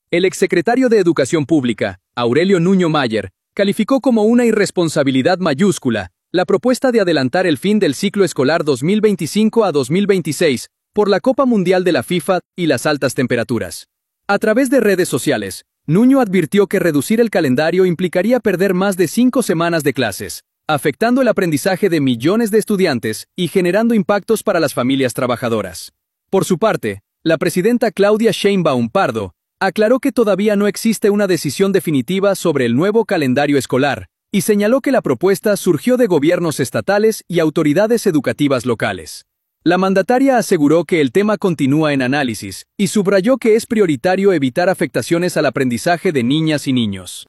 El exsecretario de Educación Pública, Aurelio Nuño Mayer, calificó como una irresponsabilidad mayúscula la propuesta de adelantar el fin del ciclo escolar 2025 a 2026 por la Copa Mundial de la FIFA y las altas temperaturas. A través de redes sociales, Nuño advirtió que reducir el calendario implicaría perder más de 5 semanas de clases, afectando el aprendizaje de millones de estudiantes y generando impactos para las familias trabajadoras. Por su parte, la presidenta Claudia Sheinbaum Pardo aclaró que todavía no existe una decisión definitiva sobre el nuevo calendario escolar y señaló que la propuesta surgió de gobiernos estatales y autoridades educativas locales. La mandataria aseguró que el tema continúa en análisis y subrayó que es prioritario evitar afectaciones al aprendizaje de niñas y niños.